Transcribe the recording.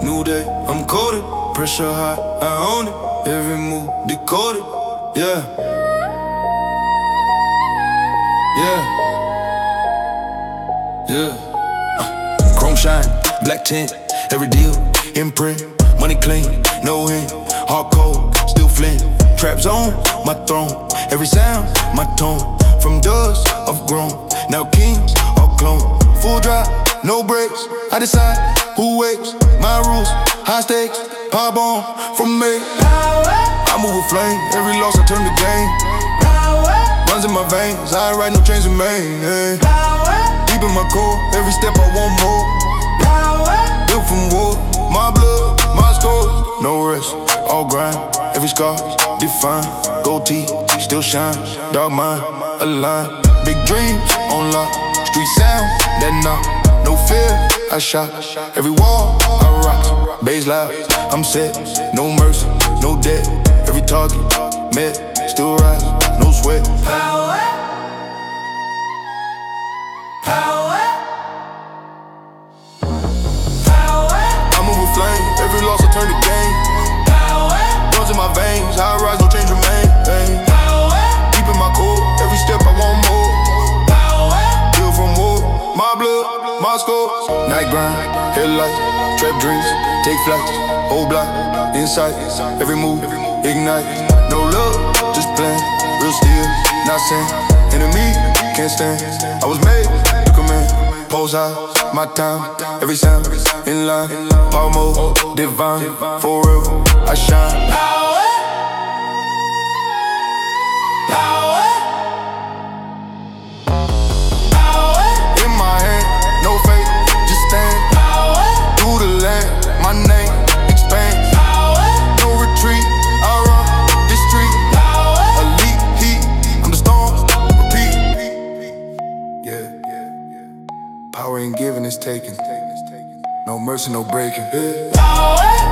New day, I'm coded. Pressure high, I own it. Every move decoded. Yeah. Chrome shine, black tint. Every deal, imprint. Money clean, no hint. Hard cold, still flint. Trap zone, my throne. Every sound, my tone. From dust, I've grown. Now kings, all clone. Full drop, no brakes. I decide who wakes. My rules, high stakes. Power bomb from me. I move with flame. Every loss I turn to gain. Runs in my veins. I ain't ride no trains in Maine. Hey. Deep in my core. Every step I want more. Built from wood. My blood, my scores. No rest, all grind. Every scar defined. Gold teeth, still shine. Dark mind, aligned. Big dreams on lock. Street sound, that knock. No fear, I shot. Every wall, I rock. Bass loud, I'm set. No mercy, no debt. Every target, met. Still rise, no sweat. Power. I move with flame. Every loss I turn to gain. Runs in my veins. High rise, no change remain. Deep in my core. Every step I want more. Built from wood. My blood, my scores. Night grind, headlights, trap dreams, take flights, whole block, insight, every move, ignite. No love, just plan, real steel, not saying. Enemy, can't stand. I was made to command. Pose high, my time, every sound, in line. Power mode, divine, forever, I shine. My name expands. No retreat. I run this street. Elite heat. I'm the storm. Repeat. Yeah. Power ain't giving, it's taken. No mercy, no breaking.